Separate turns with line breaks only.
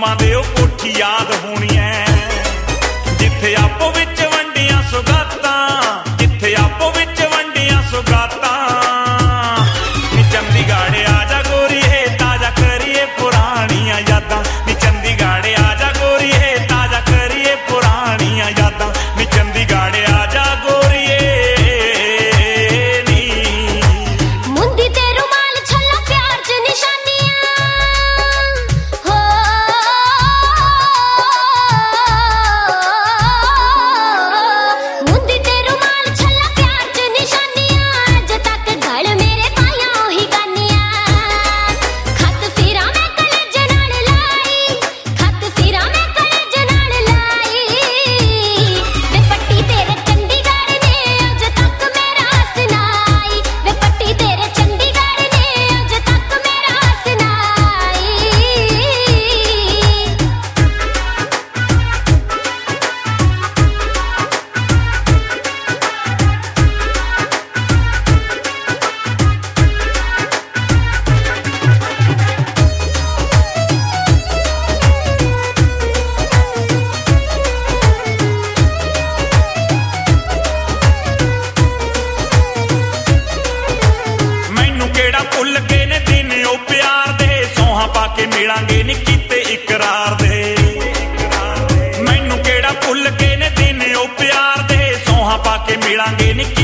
ਮਾਵਾਂ ਦੇ ਉਹ ਕੋਠੀ ਯਾਦ ਹੋਣੀ ਐ ਜਿੱਥੇ ਆਪੋ ਵਿੱਚ ਵੰਡੀਆਂ ਸੁਗਾਤਾਂ ਜਿੱਥੇ ਆਪੋ ਵਿੱਚ ਵੰਡੀਆਂ ਸੁਗਾਤਾਂ ਨੀ ਚੰਡੀਗੜ੍ਹ ਆ ਜਾ ਗੋਰੀਏ ਤਾਜ਼ਾ ਕਰੀਏ ਪੁਰਾਣੀਆਂ ਯਾਦਾਂ ਨੀ ਚੰਡੀਗੜ੍ਹ ਆ ਜਾ ਗੋਰੀਏ ਤਾਜ਼ਾ ਕਰੀਏ ਪੁਰਾਣੀਆਂ ਯਾਦਾਂ ਨੀ ਚੰਡੀਗੜ੍ਹ ਆ ਜਾ ਗੋਰੀਏ ਨੀ
ਮੁੰਦੀ ਤੇ ਰੁਮਾਲ ਛੱਲਾ ਪਿਆਰ ਚ ਨਿਸ਼ਾਨੀਆਂ ਹੋ ਮੁੰਦੀ ਤੇ ਰੁਮਾਲ ਛੱਲਾ ਪਿਆਰ ਚ ਨਿਸ਼ਾਨੀਆਂ ਅੱਜ ਤੱਕ ਗਲ ਮੇਰੇ ਪਾਇਆ ਉਹੀ ਗਾਨੀਆਂ ਖੱਤ ਫੇਰਾ ਮੈਂ ਕਲੇਜ ਨਾਲ ਲਾਈ ਖੱਤ ਫੇਰਾ ਮੈਂ ਕਲੇਜ ਨਾਲ ਲਾਈ ਵੇ ਪੱਟੀ ਤੇਰੇ ਚੰਡੀਗੜ੍ਹ ਨੇ ਅੱਜ ਤੱਕ ਮੇਰਾ ਸੁਣਾਈ ਵੇ ਪੱਟੀ ਤੇਰੇ ਚੰਡੀਗੜ੍ਹ ਨੇ ਅੱਜ ਤੱਕ ਮੇਰਾ ਸੁਣਾਈ
ਮੈਨੂੰ ਕਿਹੜਾ ਭੁੱਲ ਗਏ ਨੇ ਦਿਨ ਉਹ ਪਿਆਰ ਦੇ ਸੌਹਾਂ ਪਾ ਕੇ ਮਿਲਾਂਗੇ ਨੀ ਕੀਤੇ ਇਕਰਾਰ ਦੇ ਮੈਨੂੰ ਕਿਹੜਾ ਭੁੱਲ ਗਏ ਨੇ ਦਿਨ ਉਹ ਪਿਆਰ ਦੇ ਸੌਹਾਂ ਪਾ ਕੇ ਮਿਲਾਂਗੇ ਨੀ